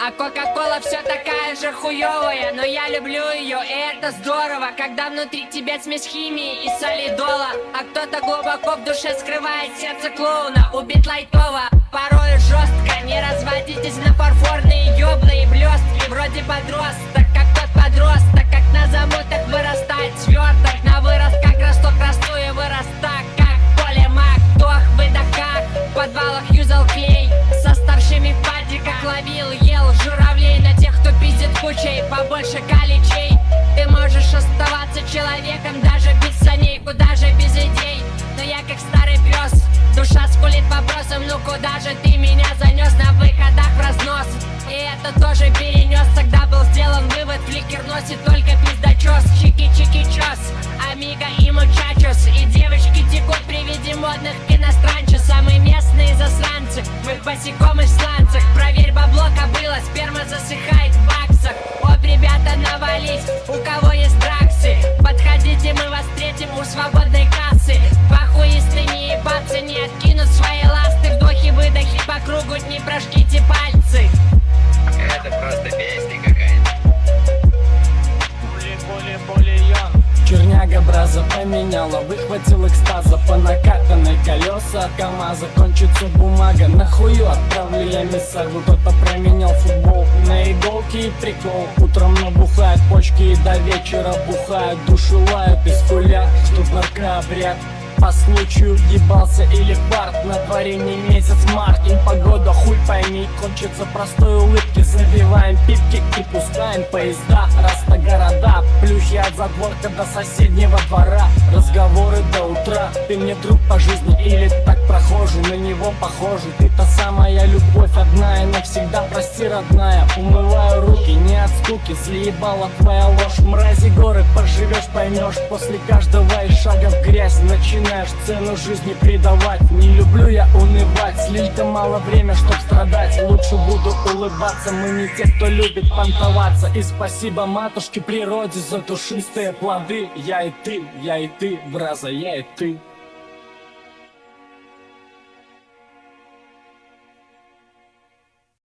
А кока-кола все такая же хуёвая, но я люблю ее, и это здорово, когда внутри тебя смесь химии и солидола. А кто-то глубоко в душе скрывает сердце клоуна. Убит лайтово, порой жестко. Не разводитесь на фарфорные ёбла и блестки. Вроде подросток, как тот подросток, как на замутах вырастает сверток. На вырост как росток, расту и вырос так, как поле маг. Вдох, выдохах, в подвалах юзал клей. Со старшими в падиках ловил, ел журавлей. На тех, кто пиздит кучей, побольше каличей. Ты можешь оставаться человеком даже без саней, куда же без идей. Но я как старый пес, душа скулит вопросом: ну куда же ты меня занес? На выходах в разнос. И это тоже перенес. Тогда был сделан вывод: фликер носит только пиздачос. Чики-чики-чос, амиго и мучачос. И девочки текут при виде модных иностранчев. Самые местные засранцы, мы босиком и в сланцах. Проверь бабло, кобыла, сперма засыхает в баксах. Оп, ребята, навались, у кого есть драксы. Подходите, мы вас встретим у свободной кассы. Похуй, если не ебаться, не откинут свои ласты. Вдохи-выдохи по кругу, не прожгите пальцы. Это просто песня какая-то. Черняга браза поменяла, выхватил экстаза. По накатанной колеса от КамАЗа кончится бумага. Нахую отправлю я миссагу. Кто-то променял футбол на иголки и прикол. Утром набухают почки и до вечера бухают. Душу лают и скулят, тут наркообряд. По случаю въебался или фарт. На дворе не месяц март, и погода хуй пойми. Кончится простой улыбки, забиваем пипки и пускаем поезда. Раз-то города, плюхи от задворка до соседнего двора. Разговоры до утра, ты мне друг по жизни или так прохожий, на него похожий. Ты та самая любовь, одна и навсегда, прости, родная. Умываю руки, не от скуки, заебала твоя ложь. Мрази горы поживешь, поймешь. После каждого из шага в грязь начинаешь цену жизни придавать. Не люблю я унывать, слишком мало время, чтоб страдать. Лучше буду улыбаться, мы не те, кто любит понтоваться. И спасибо матушке природе за душистые плоды. Я и ты, браза, я и ты.